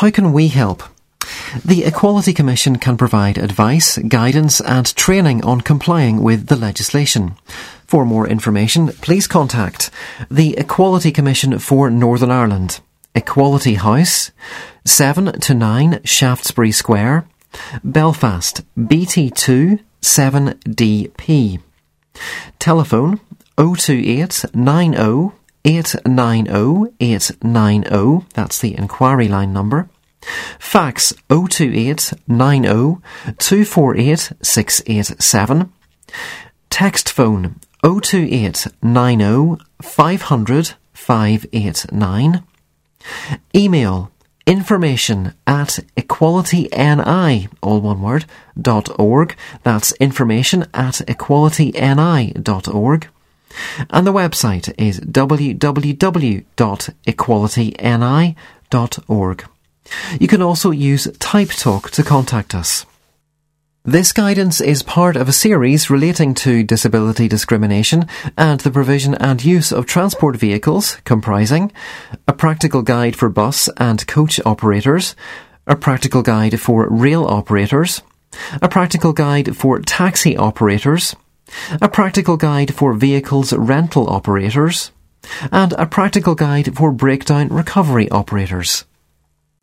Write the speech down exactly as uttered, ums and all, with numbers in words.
how can we help? The Equality Commission can provide advice, guidance and training on complying with the legislation. For more information, please contact the Equality Commission for Northern Ireland, Equality House, seven to nine Shaftesbury Square, Belfast, B T two seven D P. Telephone oh two eight nine oh eight nine oh eight nine oh, that's the inquiry line number. Fax oh two eight nine oh two four eight six eight seven. Text phone oh two eight nine oh five hundred five eight nine. Email information at equalityni, all one word, dot org. That's information at equalityni dot org. And the website is w w w dot equalityni dot org. You can also use TypeTalk to contact us. This guidance is part of a series relating to disability discrimination and the provision and use of transport vehicles, comprising a practical guide for bus and coach operators, a practical guide for rail operators, a practical guide for taxi operators, a practical guide for vehicles rental operators, and a practical guide for breakdown recovery operators.